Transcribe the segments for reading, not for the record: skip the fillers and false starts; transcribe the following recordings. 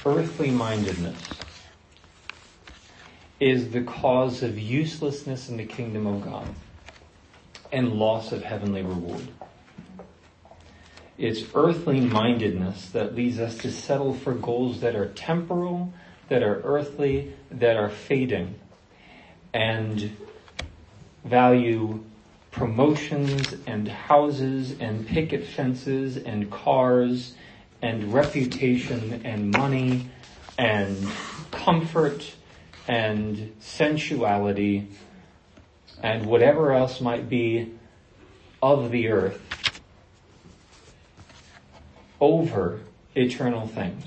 earthly mindedness is the cause of uselessness in the kingdom of God and loss of heavenly reward. It's earthly mindedness that leads us to settle for goals that are temporal, that are earthly, that are fading, and value promotions and houses and picket fences and cars and reputation and money and comfort and sensuality and whatever else might be of the earth over eternal things.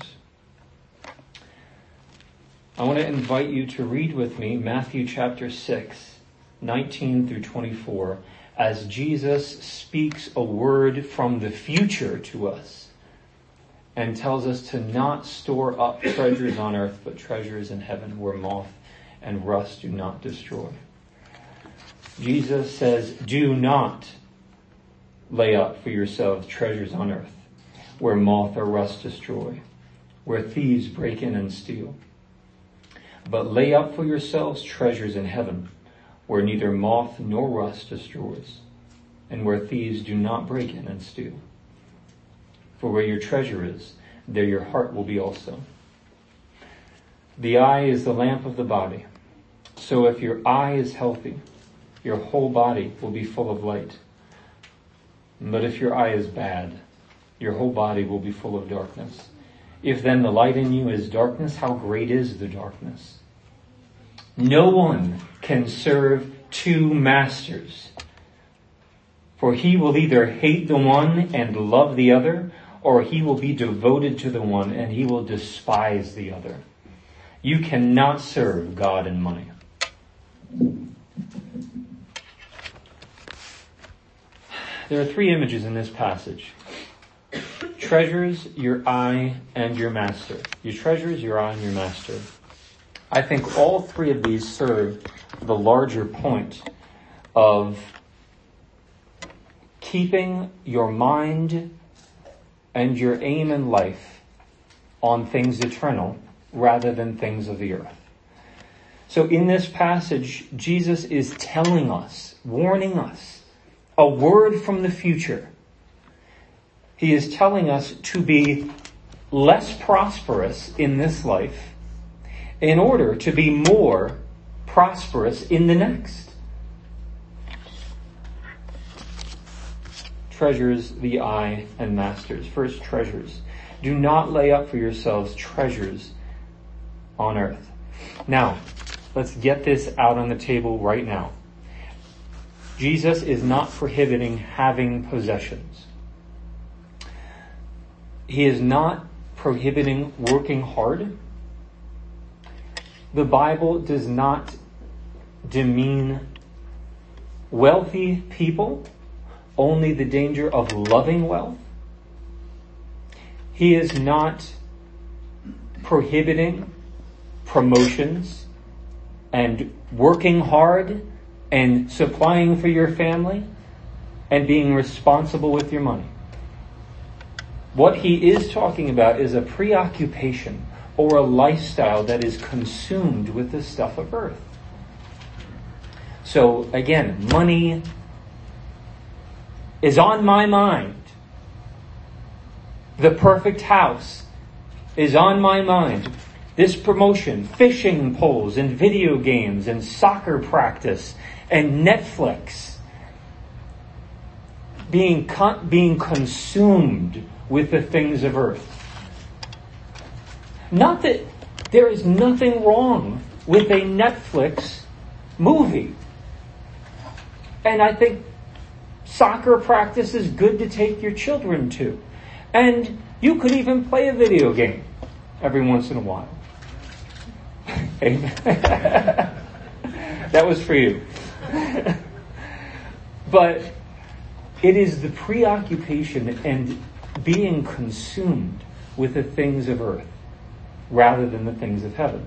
I want to invite you to read with me Matthew chapter 6, 19 through 24, as Jesus speaks a word from the future to us and tells us to not store up treasures on earth, but treasures in heaven where moth and rust do not destroy. Jesus says, do not lay up for yourselves treasures on earth, where moth or rust destroy, where thieves break in and steal. But lay up for yourselves treasures in heaven, where neither moth nor rust destroys, and where thieves do not break in and steal. For where your treasure is, there your heart will be also. The eye is the lamp of the body. So if your eye is healthy, your whole body will be full of light. But if your eye is bad, your whole body will be full of darkness. If then the light in you is darkness, how great is the darkness? No one can serve two masters, for he will either hate the one and love the other, or he will be devoted to the one and he will despise the other. You cannot serve God and money. There are three images in this passage. Treasures, your eye, and your master. Your treasures, your eye, and your master. I think all three of these serve the larger point of keeping your mind and your aim in life on things eternal rather than things of the earth. So in this passage, Jesus is telling us, warning us, a word from the future. He is telling us to be less prosperous in this life in order to be more prosperous in the next. Treasures, the eye, and masters. First, treasures. Do not lay up for yourselves treasures on earth. Now, let's get this out on the table right now. Jesus is not prohibiting having possessions. He is not prohibiting working hard. The Bible does not demean wealthy people, only the danger of loving wealth. He is not prohibiting promotions and working hard and supplying for your family and being responsible with your money. What he is talking about is a preoccupation or a lifestyle that is consumed with the stuff of earth. So again, money is on my mind. The perfect house is on my mind. This promotion, fishing poles and video games and soccer practice and Netflix, being consumed with the things of earth. Not that there is nothing wrong with a Netflix movie. And I think soccer practice is good to take your children to. And you could even play a video game every once in a while. Amen. That was for you. But it is the preoccupation and being consumed with the things of earth rather than the things of heaven.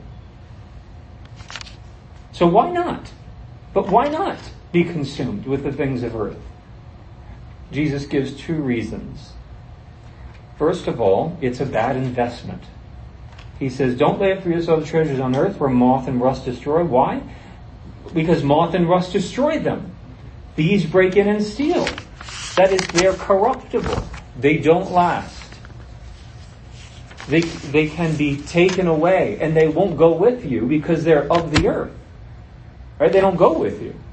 So why not? But why not be consumed with the things of earth? Jesus gives two reasons. First of all, it's a bad investment. He says, don't lay up for yourselves treasures on earth where moth and rust destroy. Why? Because moth and rust destroy them. Thieves break in and steal. That is, they're corruptible. They don't last. They can be taken away, and they won't go with you because they're of the earth. Right? They don't go with you.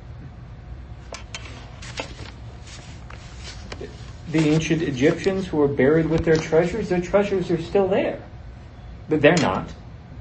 The ancient Egyptians who were buried with their treasures are still there. But they're not.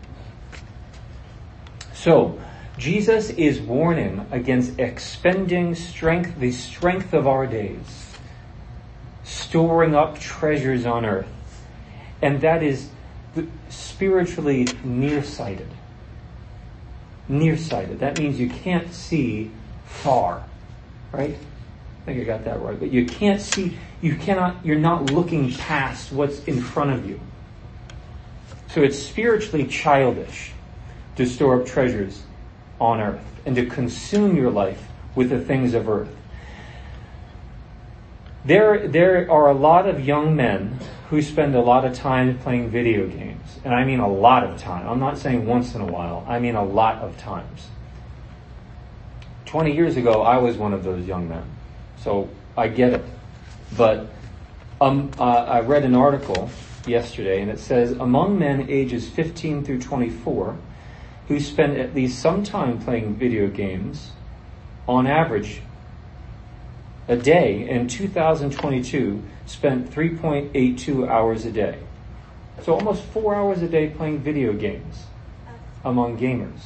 So, Jesus is warning against expending strength, the strength of our days, storing up treasures on earth. And that is spiritually nearsighted. Nearsighted. That means you can't see far. Right? I think I got that right. But you can't see, you're not looking past what's in front of you. So it's spiritually childish to store up treasures on earth and to consume your life with the things of earth. There are a lot of young men who spend a lot of time playing video games. And I mean a lot of time. I'm not saying once in a while. I mean a lot of times. 20 years ago, I was one of those young men. So I get it. But I read an article yesterday, and it says, among men ages 15 through 24 who spend at least some time playing video games, on average, a day in 2022 spent 3.82 hours a day. So almost 4 hours a day playing video games among gamers.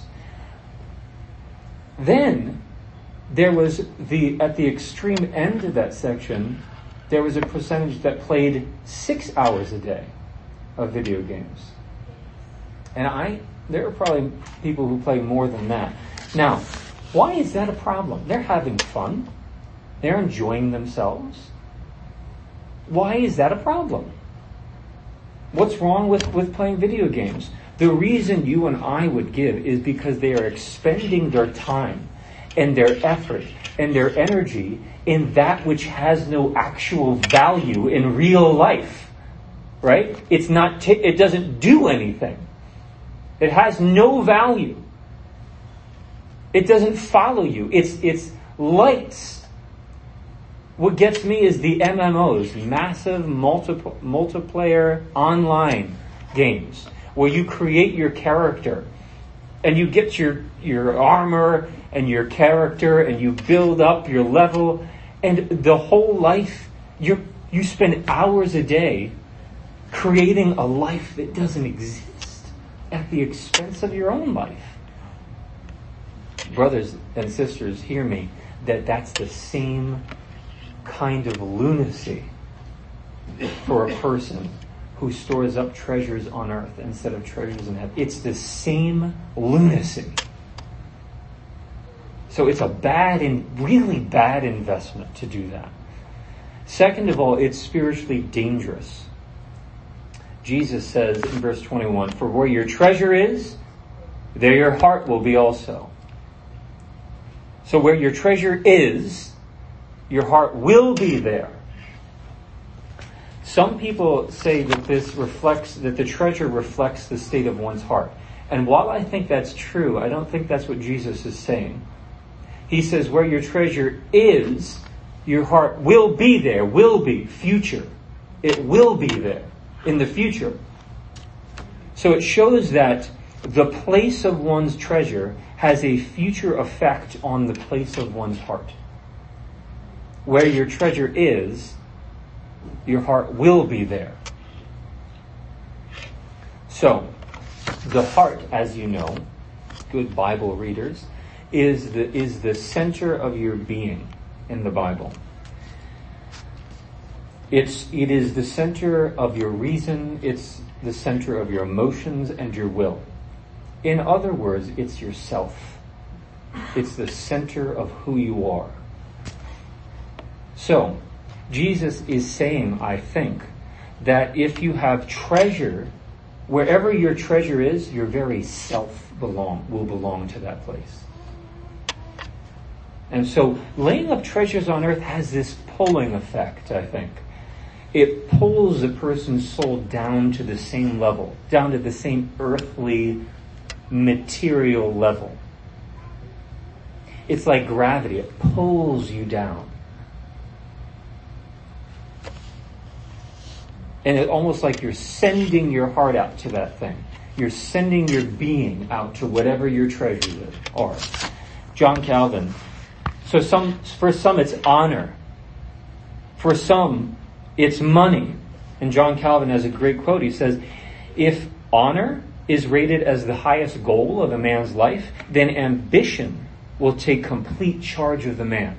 Then there was at the extreme end of that section, there was a percentage that played 6 hours a day of video games. And there are probably people who play more than that. Now, why is that a problem? They're having fun. They're enjoying themselves. Why is that a problem? What's wrong with playing video games? The reason you and I would give is because they are expending their time and their effort and their energy in that which has no actual value in real life. Right? It doesn't do anything. It has no value. It doesn't follow you. It's lights. What gets me is the MMOs, massive multiplayer online games, where you create your character and you get your armor and your character and you build up your level, and the whole life, you spend hours a day creating a life that doesn't exist at the expense of your own life. Brothers and sisters, hear me, that's the same kind of lunacy for a person who stores up treasures on earth instead of treasures in heaven. It's the same lunacy. So it's a really bad investment to do that. Second of all, it's spiritually dangerous. Jesus says in verse 21, for where your treasure is, there your heart will be also. So where your treasure is, your heart will be there. Some people say that the treasure reflects the state of one's heart. And while I think that's true, I don't think that's what Jesus is saying. He says where your treasure is, your heart will be there, future. It will be there in the future. So it shows that the place of one's treasure has a future effect on the place of one's heart. Where your treasure is, your heart will be there. So, the heart, as you know, good Bible readers, is the center of your being in the Bible. It is the center of your reason, it's the center of your emotions and your will. In other words, it's yourself. It's the center of who you are. So, Jesus is saying, I think, that if you have treasure, wherever your treasure is, your very self will belong to that place. And so, laying up treasures on earth has this pulling effect, I think. it pulls a person's soul down to the same level, down to the same earthly, material level. It's like gravity. It pulls you down. And it's almost like you're sending your heart out to that thing. You're sending your being out to whatever your treasures are. John Calvin. So for some it's honor. For some it's money. And John Calvin has a great quote. He says, if honor is rated as the highest goal of a man's life, then ambition will take complete charge of the man.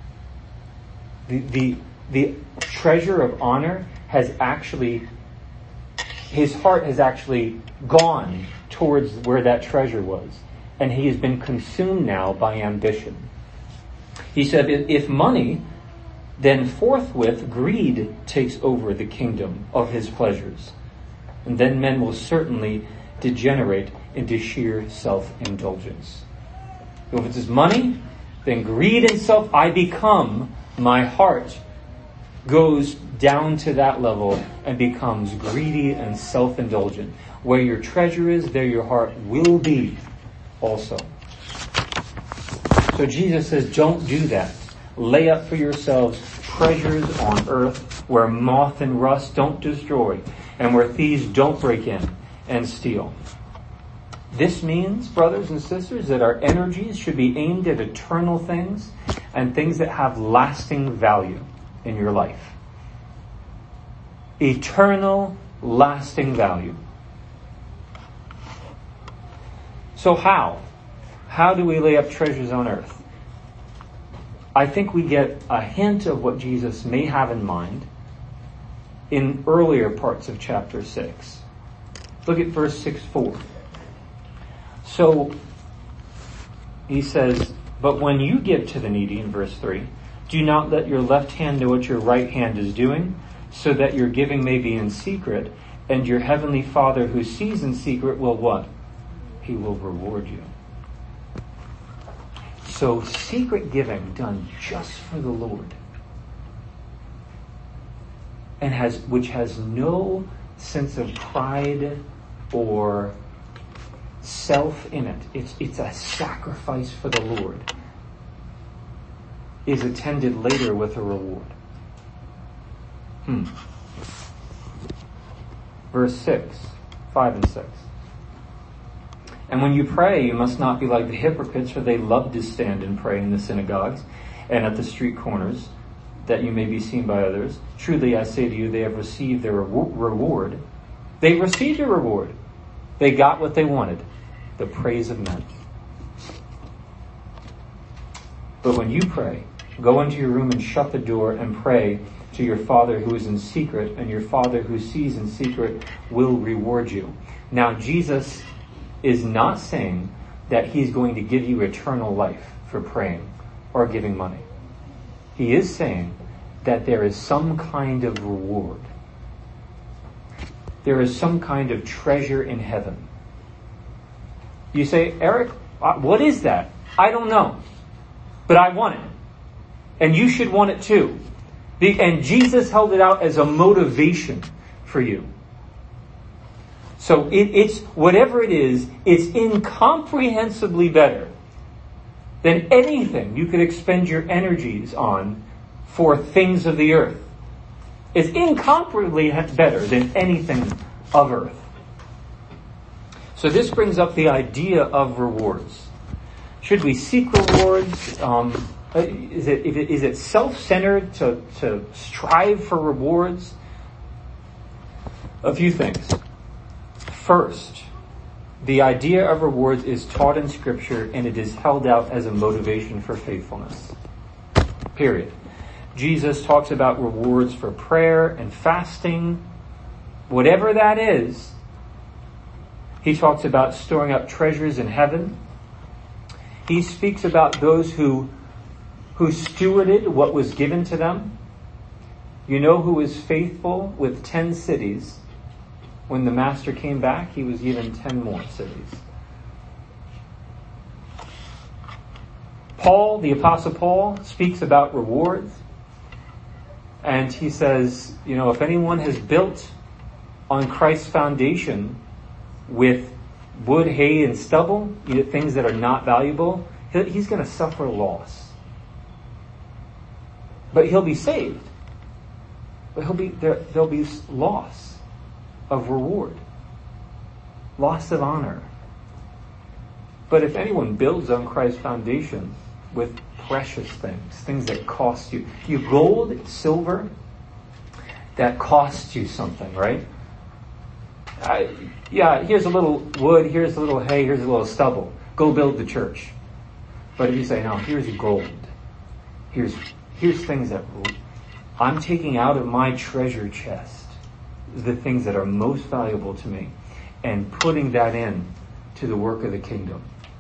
The treasure of honor has actually, his heart has actually gone towards where that treasure was. And he has been consumed now by ambition. He said, if money, then forthwith greed takes over the kingdom of his pleasures. And then men will certainly degenerate into sheer self-indulgence. So if it's money, then greed and my heart goes down to that level and becomes greedy and self-indulgent. Where your treasure is, there your heart will be also. So Jesus says, don't do that. Lay up for yourselves treasures on earth where moth and rust don't destroy and where thieves don't break in and steal. This means, brothers and sisters, that our energies should be aimed at eternal things and things that have lasting value in your life. Eternal, lasting value. So how? How do we lay up treasures on earth? I think we get a hint of what Jesus may have in mind in earlier parts of chapter 6. Look at verse 6:4. So, he says, but when you give to the needy, in verse 3, do not let your left hand know what your right hand is doing, so that your giving may be in secret, and your heavenly Father who sees in secret will what? He will reward you. So secret giving done just for the Lord, and which has no sense of pride or self in it. It's a sacrifice for the Lord, is attended later with a reward. Verse 6, 5 and 6. And when you pray, you must not be like the hypocrites, for they love to stand and pray in the synagogues and at the street corners, that you may be seen by others. Truly, I say to you, they have received their reward. They received a reward. They got what they wanted, the praise of men. But when you pray, go into your room and shut the door and pray to your Father who is in secret, and your Father who sees in secret will reward you. Now, Jesus is not saying that he's going to give you eternal life for praying or giving money. He is saying that there is some kind of reward. There is some kind of treasure in heaven. You say, Eric, what is that? I don't know, but I want it. And you should want it too. And Jesus held it out as a motivation for you. So it's whatever it is, it's incomprehensibly better than anything you could expend your energies on for things of the earth. It's incomparably better than anything of earth. So this brings up the idea of rewards. Should we seek rewards? Is it self-centered to strive for rewards? A few things. First, the idea of rewards is taught in Scripture, and it is held out as a motivation for faithfulness. Period. Jesus talks about rewards for prayer and fasting. Whatever that is, he talks about storing up treasures in heaven. He speaks about those who stewarded what was given to them. You know who was faithful with 10 cities. When the master came back, he was given 10 more cities. Paul, the Apostle Paul, speaks about rewards. And he says, if anyone has built on Christ's foundation with wood, hay, and stubble, things that are not valuable, he's going to suffer loss. But he'll be saved. But there'll be loss of reward, loss of honor. But if anyone builds on Christ's foundation with precious things that cost you gold, silver, that costs you something, right? Here's a little wood, here's a little hay, here's a little stubble. Go build the church. But if you say, no, here's gold. Here's things that I'm taking out of my treasure chest, the things that are most valuable to me, and putting that in to the work of the kingdom,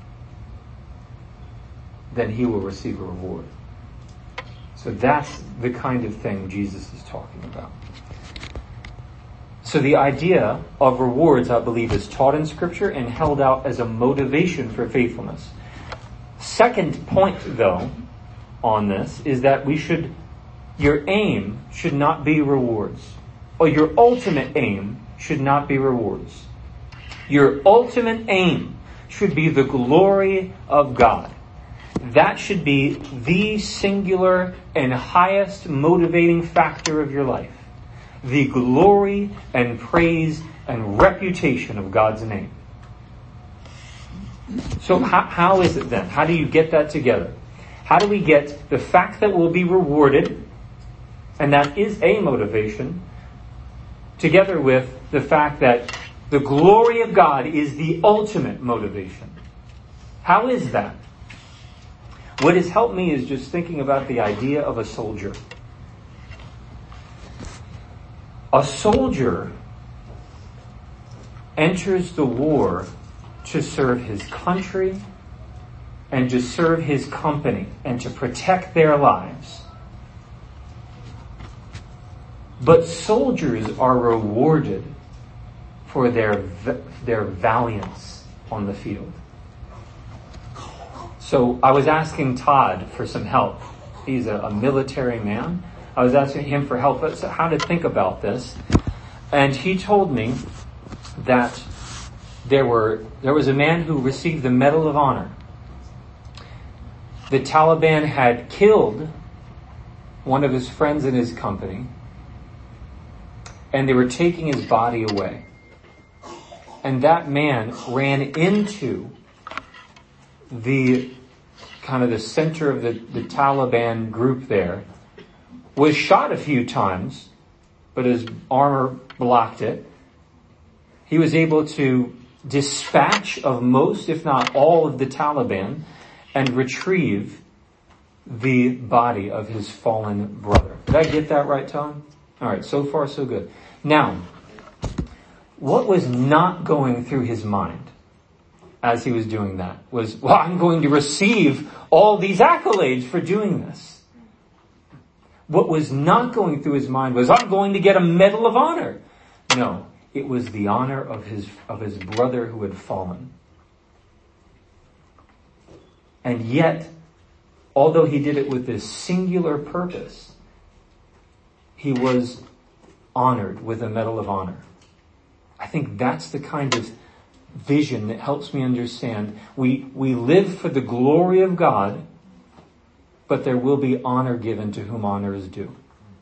then he will receive a reward. So that's the kind of thing Jesus is talking about. So the idea of rewards, I believe, is taught in Scripture and held out as a motivation for faithfulness. Second point, though, on this is that your aim should not be rewards. Or your ultimate aim should not be rewards. Your ultimate aim should be the glory of God. That should be the singular and highest motivating factor of your life. The glory and praise and reputation of God's name. So how is it then? How do you get that together? How do we get the fact that we'll be rewarded, and that is a motivation, together with the fact that the glory of God is the ultimate motivation? How is that? What has helped me is just thinking about the idea of a soldier. A soldier enters the war to serve his country and to serve his company and to protect their lives. But soldiers are rewarded for their valiance on the field. So I was asking Todd for some help. He's a military man. I was asking him for help as to how to think about this. And he told me that there was a man who received the Medal of Honor. The Taliban had killed one of his friends in his company, and they were taking his body away. And that man ran into the center of the Taliban group there, was shot a few times, but his armor blocked it. He was able to dispatch of most, if not all, of the Taliban and retrieve the body of his fallen brother. Did I get that right, Tom? All right, so far so good. Now, what was not going through his mind as he was doing that was, I'm going to receive all these accolades for doing this. What was not going through his mind was, I'm going to get a Medal of Honor. No, it was the honor of his brother who had fallen. And yet, although he did it with this singular purpose, he was honored with a Medal of Honor. I think that's the kind of vision that helps me understand. We live for the glory of God, but there will be honor given to whom honor is due.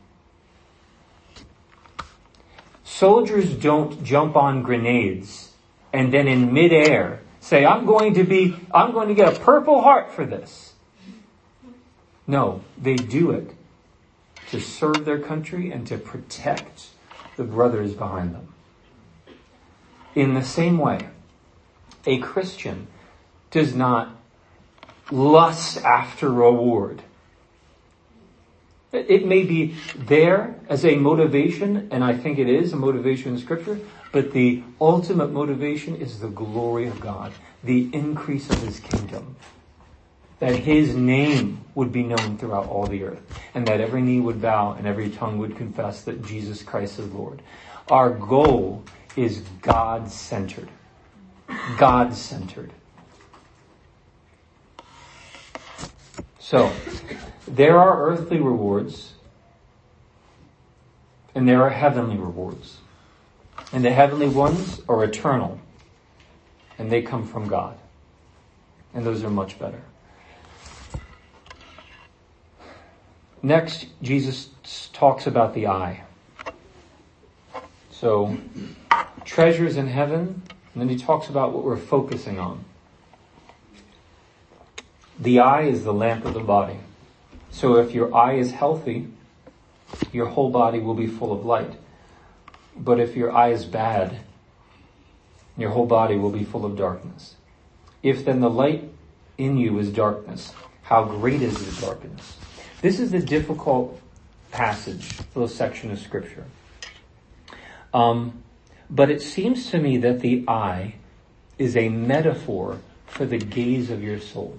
Soldiers don't jump on grenades and then in midair say, I'm going to get a Purple Heart for this. No, they do it to serve their country and to protect the brothers behind them. In the same way, a Christian does not lust after reward. It may be there as a motivation, and I think it is a motivation in Scripture, but the ultimate motivation is the glory of God, the increase of His kingdom. That His name would be known throughout all the earth, and that every knee would bow and every tongue would confess that Jesus Christ is Lord. Our goal is God-centered. God-centered. So, there are earthly rewards, And there are heavenly rewards. And the heavenly ones are eternal. And they come from God. And those are much better. Next, Jesus talks about the eye. So, treasures in heaven, and then he talks about what we're focusing on. The eye is the lamp of the body. So if your eye is healthy, your whole body will be full of light. But if your eye is bad, your whole body will be full of darkness. If then the light in you is darkness, how great is the darkness? This is the difficult passage, little section of scripture. But it seems to me that the eye is a metaphor for the gaze of your soul.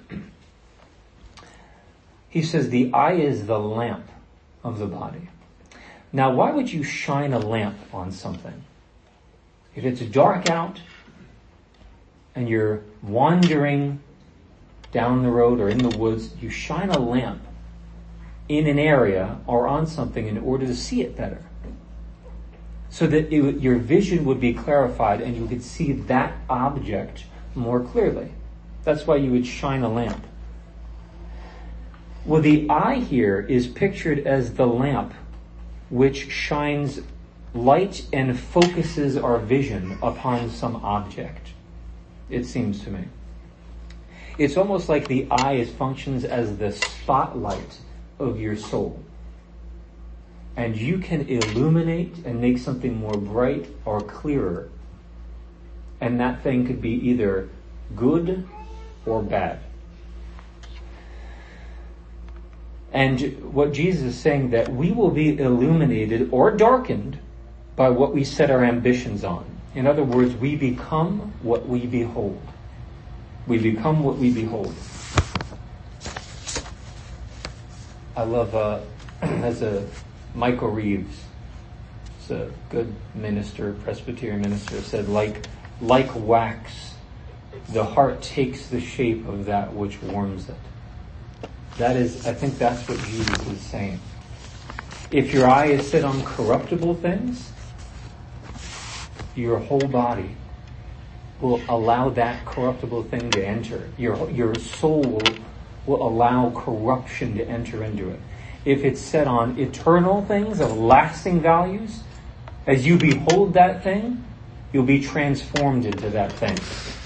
He says the eye is the lamp of the body. Now, why would you shine a lamp on something? If it's dark out and you're wandering down the road or in the woods, you shine a lamp in an area or on something in order to see it better. So that your vision would be clarified and you could see that object more clearly. That's why you would shine a lamp. Well, the eye here is pictured as the lamp which shines light and focuses our vision upon some object, it seems to me. It's almost like the eye functions as the spotlight of your soul. And you can illuminate and make something more bright or clearer. And that thing could be either good or bad. And what Jesus is saying, that we will be illuminated or darkened by what we set our ambitions on. In other words, we become what we behold. We become what we behold. I love, as a Michael Reeves, he's a good minister, Presbyterian minister, said, like wax, the heart takes the shape of that which warms it. I think that's what Jesus is saying. If your eye is set on corruptible things, your whole body will allow that corruptible thing to enter. Your soul will allow corruption to enter into it. If it's set on eternal things of lasting values, as you behold that thing, you'll be transformed into that thing.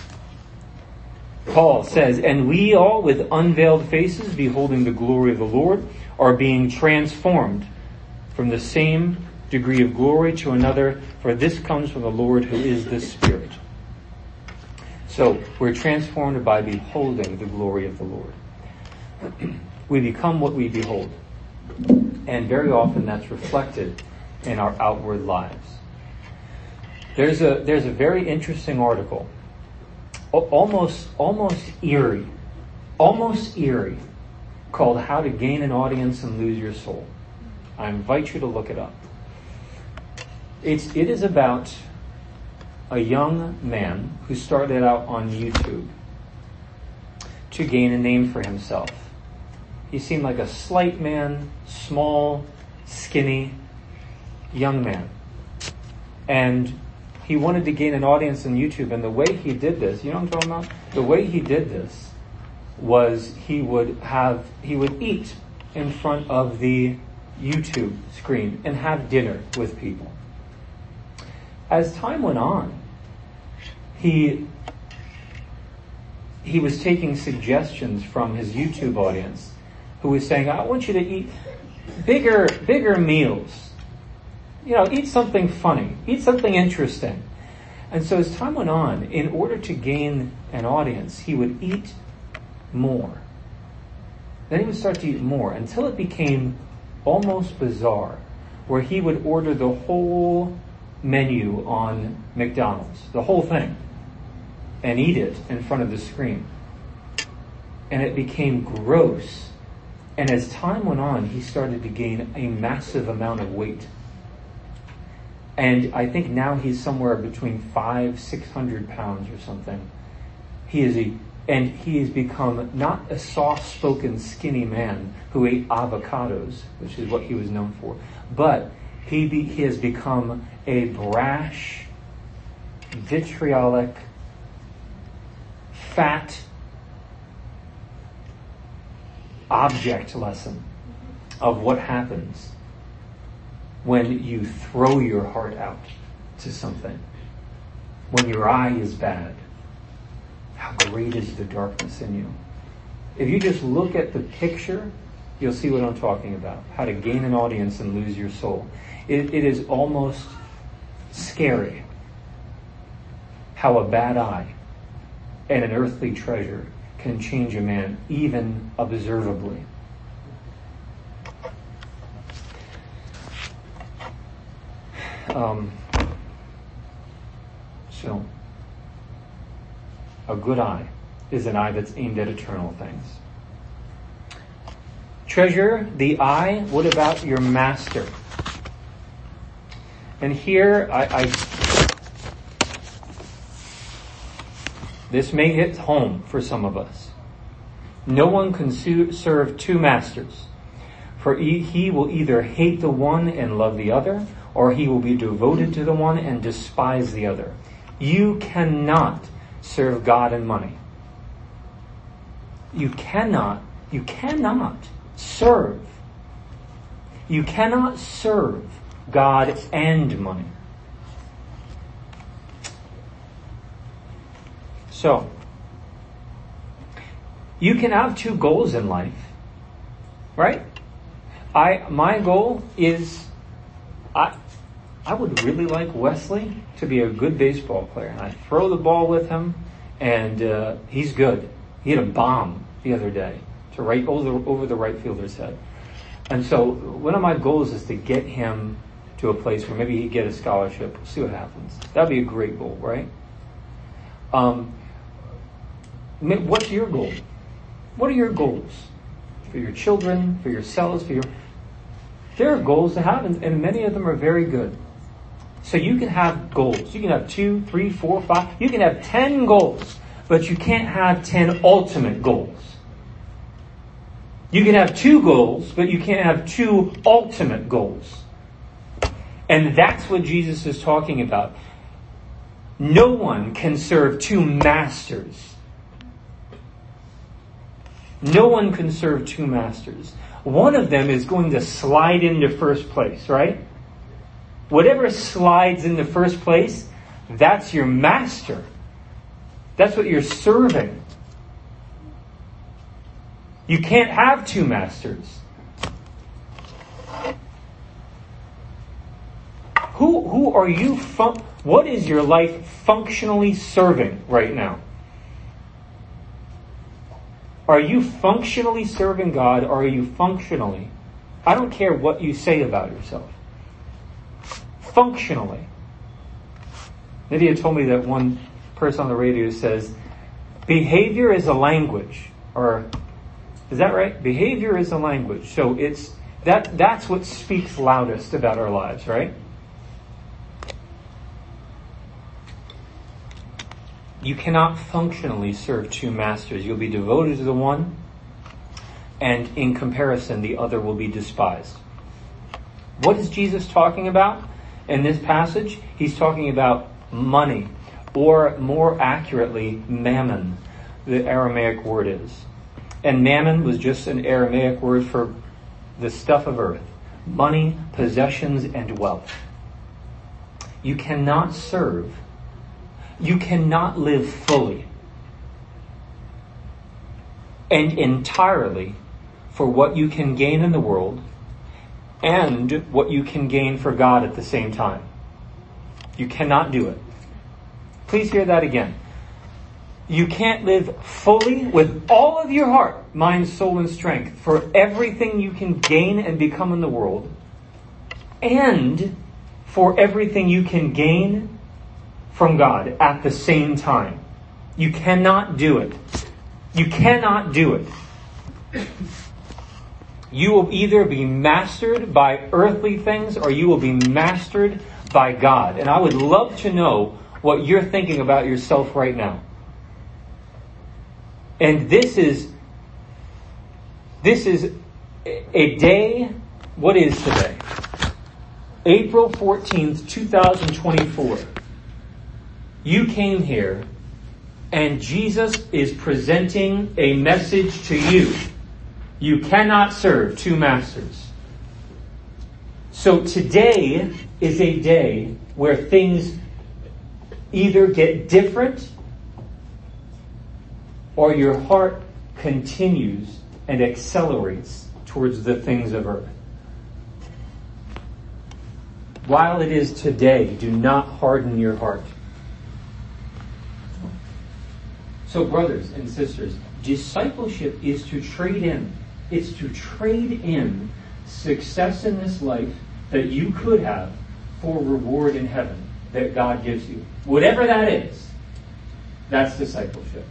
Paul says, and we all with unveiled faces, beholding the glory of the Lord, are being transformed from the same degree of glory to another, for this comes from the Lord who is the Spirit. So, we're transformed by beholding the glory of the Lord. We become what we behold. And very often that's reflected in our outward lives. There's a very interesting article, almost eerie, called How to Gain an Audience and Lose Your Soul. I invite you to look it up. It is about a young man who started out on YouTube to gain a name for himself. He seemed like a slight man, small, skinny, young man. And he wanted to gain an audience on YouTube, and the way he did this, you know what I'm talking about? The way he did this was he would eat in front of the YouTube screen and have dinner with people. As time went on, he was taking suggestions from his YouTube audience, who was saying, I want you to eat bigger meals. Eat something funny. Eat something interesting. And so as time went on, in order to gain an audience, he would eat more. Then he would start to eat more until it became almost bizarre, where he would order the whole menu on McDonald's, the whole thing, and eat it in front of the screen. And it became gross. And as time went on, he started to gain a massive amount of weight. And I think now he's somewhere between 500-600 pounds or something. He has become not a soft-spoken, skinny man who ate avocados, which is what he was known for, but He has become a brash, vitriolic, fat object lesson of what happens when you throw your heart out to something. When your eye is bad, how great is the darkness in you. If you just look at the picture, you'll see what I'm talking about. How to gain an audience and lose your soul. It is almost scary how a bad eye and an earthly treasure can change a man, even observably. So, a good eye is an eye that's aimed at eternal things. Treasure the eye. What about your master? And here, this may hit home for some of us. No one can serve two masters, for he will either hate the one and love the other, or he will be devoted to the one and despise the other. You cannot serve God and money. You cannot serve. You cannot serve God and money. So, you can have two goals in life, right? My goal is, I would really like Wesley to be a good baseball player. And I throw the ball with him, and he's good. He hit a bomb the other day to right over the right fielder's head. And so one of my goals is to get him to a place where maybe he'd get a scholarship. We'll see what happens. That'd be a great goal, right? What's your goal? What are your goals? For your children, for yourselves, there are goals to have, and many of them are very good. So you can have goals. You can have 2, 3, 4, 5. You can have 10 goals, but you can't have 10 ultimate goals. You can have 2 goals, but you can't have 2 ultimate goals. And that's what Jesus is talking about. No one can serve 2 masters. No one can serve 2 masters. One of them is going to slide into first place, right? Whatever slides into first place, that's your master. That's what you're serving. You can't have 2 masters. Who are you? What is your life functionally serving right now? Are you functionally serving God, or are you functionally? I don't care what you say about yourself. Functionally. Lydia told me that one person on the radio says, behavior is a language. Or, is that right? Behavior is a language. So that's what speaks loudest about our lives, right? You cannot functionally serve 2 masters. You'll be devoted to the one, and in comparison, the other will be despised. What is Jesus talking about in this passage? He's talking about money, or more accurately, mammon, the Aramaic word is. And mammon was just an Aramaic word for the stuff of earth. Money, possessions, and wealth. You cannot serve. You cannot live fully and entirely for what you can gain in the world and what you can gain for God at the same time. You cannot do it. Please hear that again. You can't live fully with all of your heart, mind, soul, and strength for everything you can gain and become in the world, and for everything you can gain from God at the same time. You cannot do it. You cannot do it. You will either be mastered by earthly things, or you will be mastered by God. And I would love to know what you're thinking about yourself right now. And this is a day. What is today? April 14th, 2024. You came here and Jesus is presenting a message to you. You cannot serve two masters. So today is a day where things either get different or your heart continues and accelerates towards the things of earth. While it is today, do not harden your heart. So brothers and sisters, discipleship is to trade in. It's to trade in success in this life that you could have for reward in heaven that God gives you. Whatever that is, that's discipleship.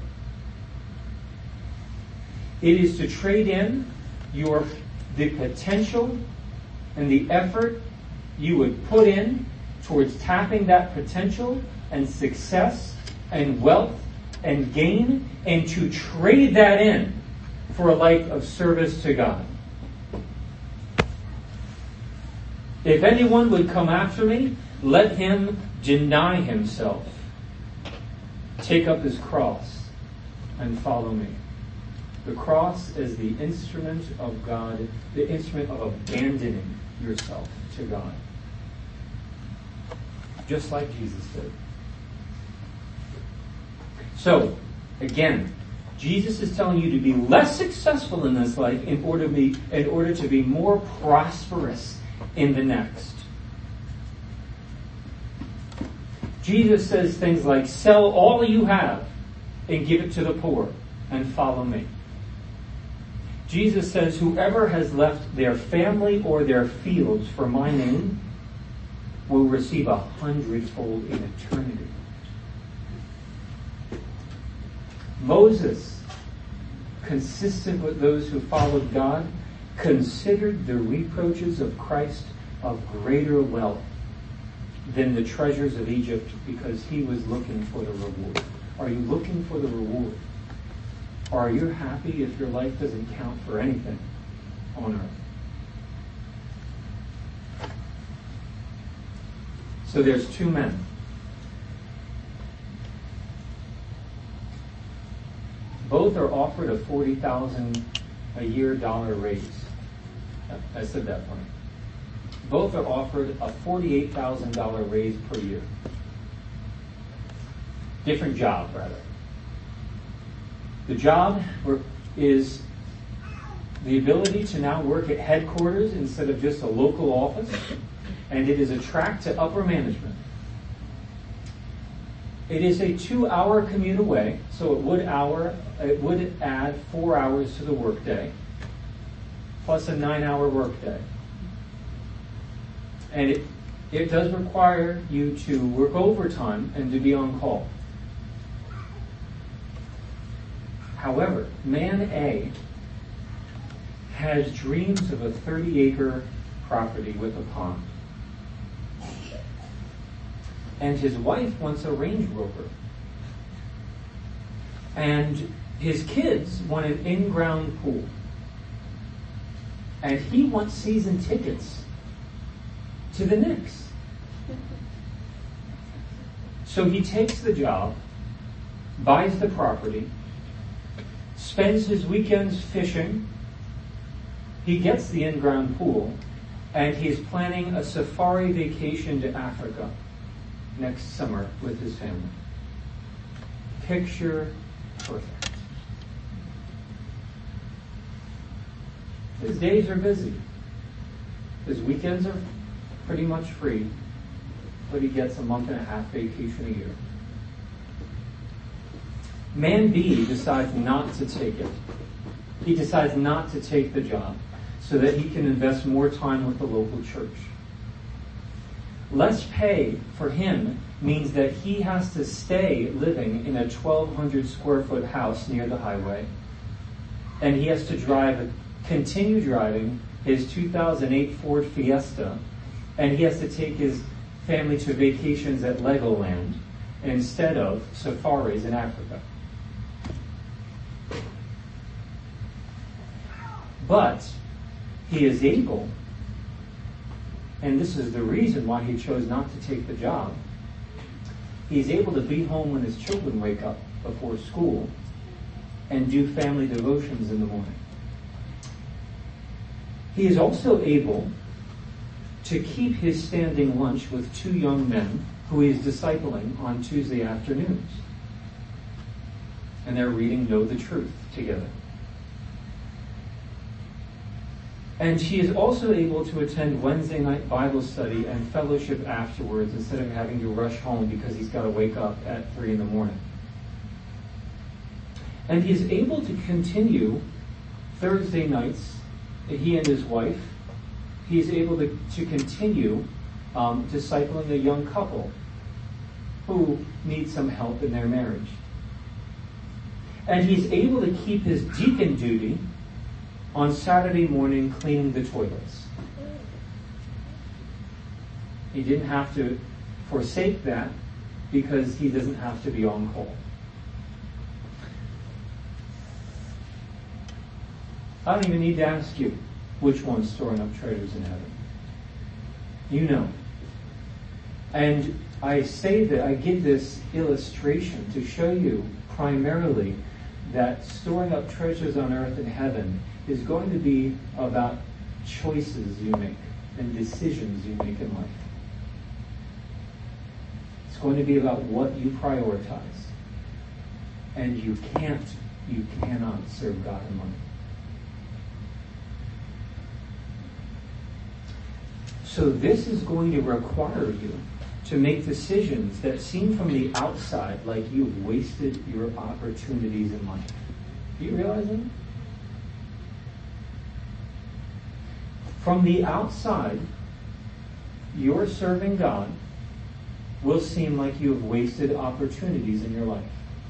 It is to trade in the potential and the effort you would put in towards tapping that potential and success and wealth and gain, and to trade that in for a life of service to God. If anyone would come after me, let him deny himself, take up his cross, and follow me. The cross is the instrument of God, the instrument of abandoning yourself to God. Just like Jesus did. So, again, Jesus is telling you to be less successful in this life in order to be more prosperous in the next. Jesus says things like, sell all you have and give it to the poor and follow me. Jesus says, whoever has left their family or their fields for my name will receive 100-fold in eternity. Moses, consistent with those who followed God, considered the reproaches of Christ of greater wealth than the treasures of Egypt because he was looking for the reward. Are you looking for the reward? Or are you happy if your life doesn't count for anything on earth? So there's two men. Both are offered a $40,000 a year raise. I said that funny. Both are offered a $48,000 raise per year. Different job, rather. The job is the ability to now work at headquarters instead of just a local office, and it is a track to upper management. It is a 2-hour commute away, so it would add 4 hours to the workday, plus a 9-hour workday. And it does require you to work overtime and to be on call. However, man A has dreams of a 30-acre property with a pond. And his wife wants a Range Rover. And his kids want an in-ground pool. And he wants season tickets to the Knicks. So he takes the job, buys the property, spends his weekends fishing, he gets the in-ground pool, and he's planning a safari vacation to Africa next summer with his family. Picture perfect. His days are busy. His weekends are pretty much free, but he gets a month and a half vacation a year. Man B decides not to take it. He decides not to take the job so that he can invest more time with the local church. Less pay for him means that he has to stay living in a 1,200 square foot house near the highway. And he has to continue driving his 2008 Ford Fiesta. And he has to take his family to vacations at Legoland instead of safaris in Africa. But he is able and this is the reason why he chose not to take the job, he's able to be home when his children wake up before school and do family devotions in the morning. He is also able to keep his standing lunch with two young men who he is discipling on Tuesday afternoons. And they're reading Know the Truth together. And he is also able to attend Wednesday night Bible study and fellowship afterwards instead of having to rush home because he's got to wake up at 3 in the morning. And he is able to continue Thursday nights, he and his wife, he is able to continue discipling a young couple who need some help in their marriage. And he's able to keep his deacon duty on Saturday morning cleaning the toilets. He didn't have to forsake that because he doesn't have to be on call. I don't even need to ask you which one's storing up treasures in heaven. You know. And I say that I give this illustration to show you primarily that storing up treasures on earth and heaven is going to be about choices you make and decisions you make in life. It's going to be about what you prioritize. And you cannot serve God and money. So this is going to require you to make decisions that seem from the outside like you've wasted your opportunities in life. Do you realize that? From the outside, your serving God will seem like you have wasted opportunities in your life.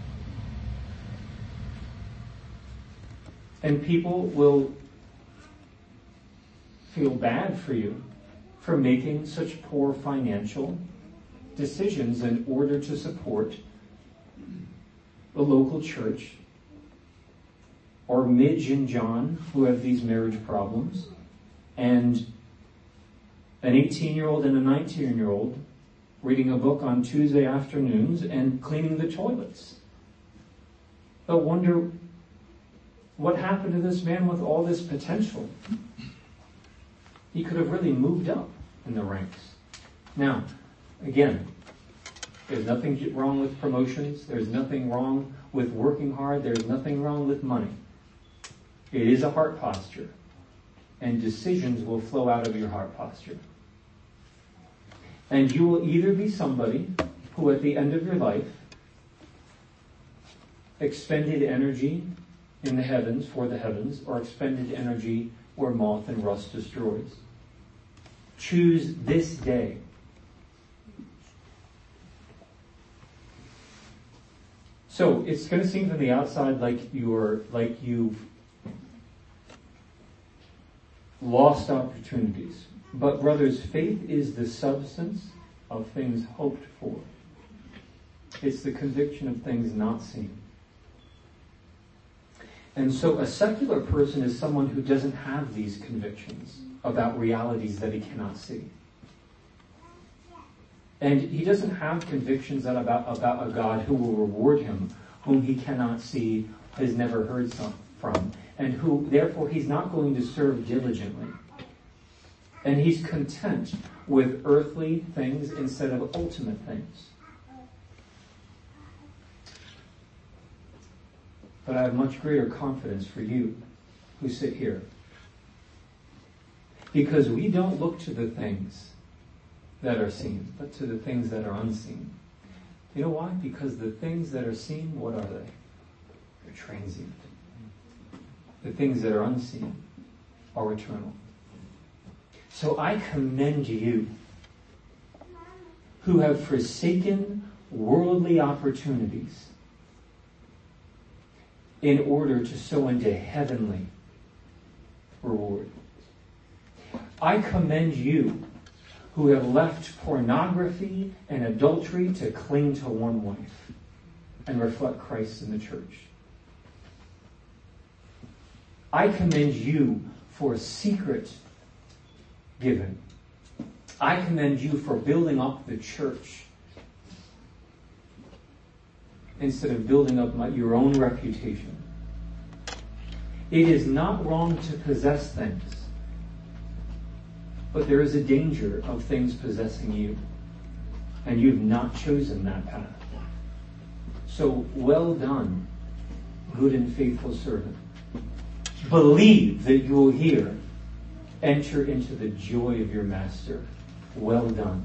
And people will feel bad for you for making such poor financial decisions in order to support the local church, or Midge and John, who have these marriage problems, and an 18-year-old and a 19-year-old reading a book on Tuesday afternoons and cleaning the toilets. They'll wonder what happened to this man with all this potential. He could have really moved up in the ranks. Now, again, there's nothing wrong with promotions. There's nothing wrong with working hard. There's nothing wrong with money. It is a heart posture. And decisions will flow out of your heart posture. And you will either be somebody who at the end of your life expended energy in the heavens for the heavens, or expended energy where moth and rust destroys. Choose this day. So it's going to seem from the outside like you've lost opportunities. But brothers, faith is the substance of things hoped for. It's the conviction of things not seen. And so a secular person is someone who doesn't have these convictions about realities that he cannot see. And he doesn't have convictions about a God who will reward him, whom he cannot see, has never heard from, and who, therefore, he's not going to serve diligently. And he's content with earthly things instead of ultimate things. But I have much greater confidence for you who sit here. Because we don't look to the things that are seen, but to the things that are unseen. You know why? Because the things that are seen, what are they? They're transient. The things that are unseen are eternal. So I commend you who have forsaken worldly opportunities in order to sow into heavenly reward. I commend you who have left pornography and adultery to cling to one wife and reflect Christ in the church. I commend you for secret giving I commend you for building up the church instead of building up your own reputation. It is not wrong to possess things, but there is a danger of things possessing you, and you've not chosen that path. So, well done, good and faithful servant. Believe that you will hear, enter into the joy of your master. Well done.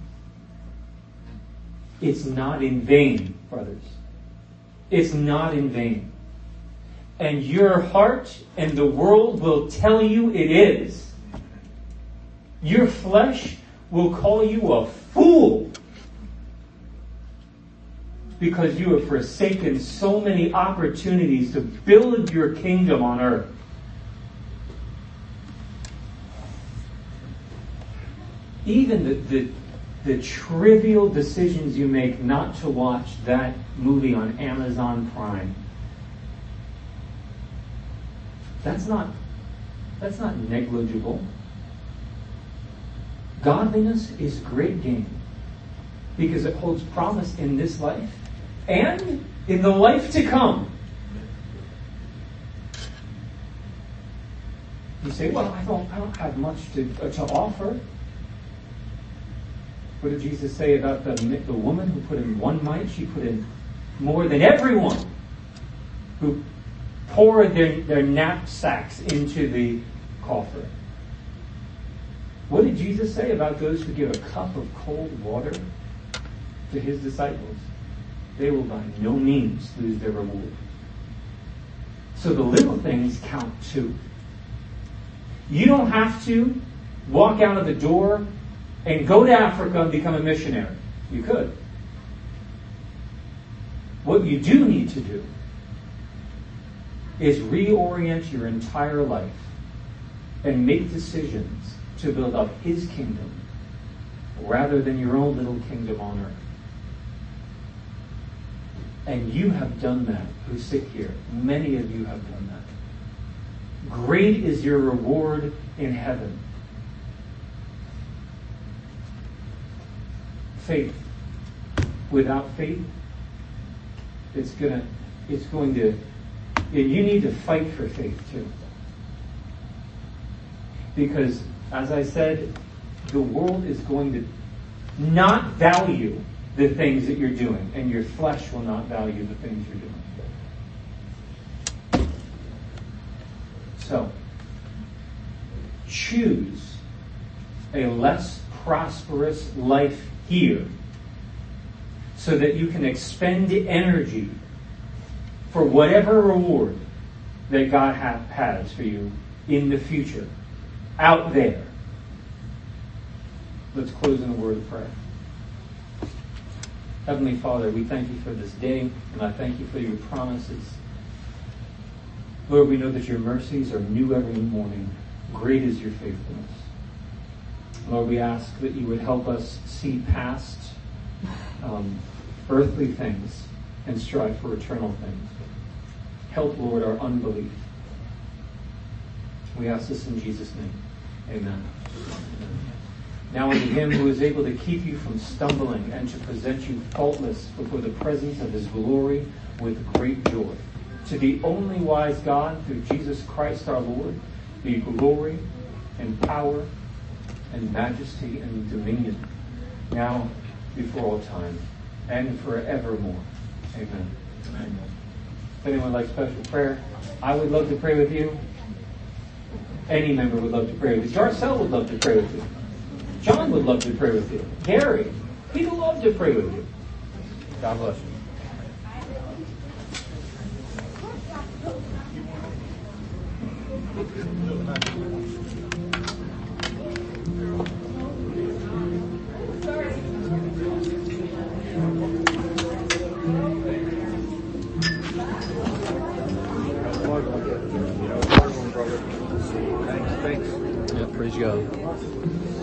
It's not in vain, brothers. It's not in vain. And your heart and the world will tell you it is. Your flesh will call you a fool because you have forsaken so many opportunities to build your kingdom on earth. Even the trivial decisions you make not to watch that movie on Amazon Prime, that's not negligible. Godliness is great gain because it holds promise in this life and in the life to come. You say, well, I don't have much to offer. What did Jesus say about the woman who put in one mite? She put in more than everyone who poured their knapsacks into the coffer. What did Jesus say about those who give a cup of cold water to his disciples? They will by no means lose their reward. So the little things count too. You don't have to walk out of the door and go to Africa and become a missionary. You could. What you do need to do is reorient your entire life and make decisions to build up his kingdom rather than your own little kingdom on earth. And you have done that who sit here. Many of you have done that. Great is your reward in heaven. Faith. Without faith, it's going to, you need to fight for faith too. Because, as I said, the world is going to not value the things that you're doing, and your flesh will not value the things you're doing. So, choose a less prosperous life here so that you can expend energy for whatever reward that God has for you in the future, out there. Let's close in a word of prayer. Heavenly Father, we thank you for this day, and I thank you for your promises. Lord, we know that your mercies are new every morning. Great is your faithfulness. Lord, we ask that you would help us see past earthly things and strive for eternal things. Help, Lord, our unbelief. We ask this in Jesus' name. Amen. Now unto him who is able to keep you from stumbling and to present you faultless before the presence of his glory with great joy. To the only wise God, through Jesus Christ our Lord, be glory and power and majesty and dominion, now, before all time, and forevermore. Amen. Amen. If anyone likes special prayer, I would love to pray with you. Any member would love to pray with you. Jarcel would love to pray with you. John would love to pray with you. Gary, he'd love to pray with you. God bless you. Thanks. Yeah, praise God.